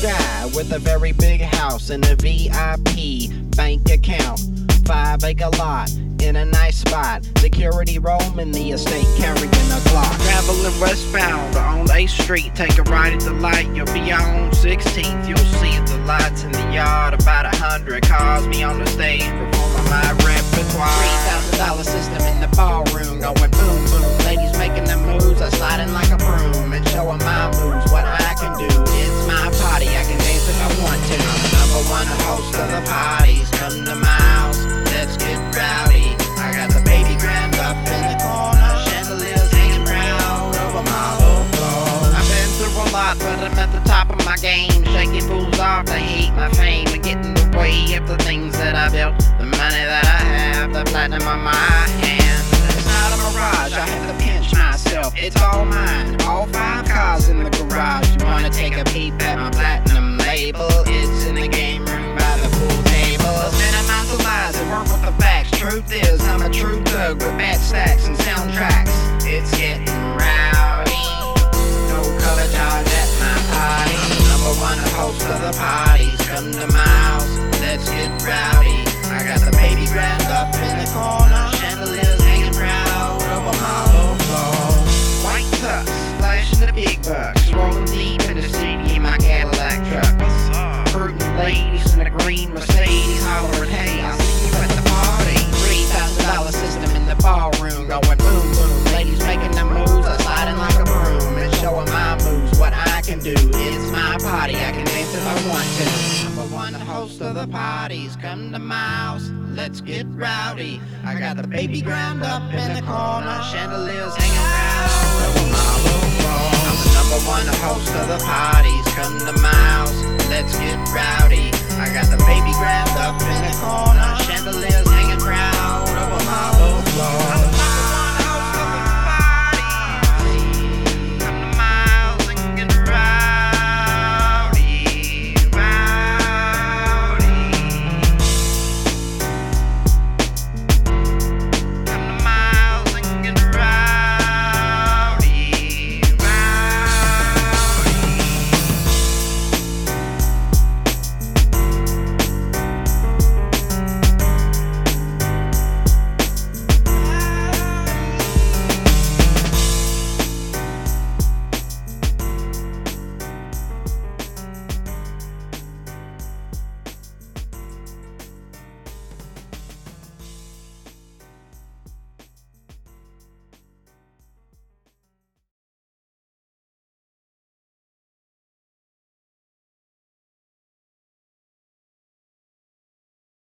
guy with a very big house and a VIP bank account. 5-acre lot in a nice spot. Security roaming the estate carrying a Glock. Traveling westbound on 8th Street, take a right at the light. You'll be on 16th. You'll see the lights in the yard. About 100 cars me on the stage performing my repertoire. $3,000 system in the ballroom going boom boom. Ladies making the moves, I sliding like a broom and showing my moves. What I can do, it's my party. I can dance if I want to. I'm the #1 host of the parties. Come to my house, let's get rowdy. I got the baby grand up in the corner, chandeliers hanging proud over my whole floor. I've been through a lot, but I'm at the top of my game. Shaking fools off, they hate my fame and get in the way of the things that I built. The money that I have, the platinum on my hand. It's not a mirage, I have to pinch myself. It's all mine, all 5 cars in the garage. You wanna take a peep at my platinum label? It's in the game room by the pool table. Minimize the lies and work with the facts. Truth is, I'm a true thug with bad stacks and soundtracks. It's getting rowdy. No color charge at my party. #1 host of the parties. Come to my house, let's get rowdy. I got the baby grand up in the corner, chandeliers hanging proud over my whole floor. White tux, flashing the big bucks, rolling deep in the city in my Cadillac truck. Fruiting ladies in a green Mercedes, hollering, hey, I'll see you at the party. $3,000 system in the ballroom, going boom boom. Ladies making the moves, I sliding like a broom and showing my moves. What I can do, it's my party. I can dance if I want to. #1 host of the parties. Come to my house, let's get rowdy. I got the baby ground up in the corner, chandeliers hanging round over my little floor. I'm the #1 host of the parties. Come to my house, let's get rowdy. I got the baby ground up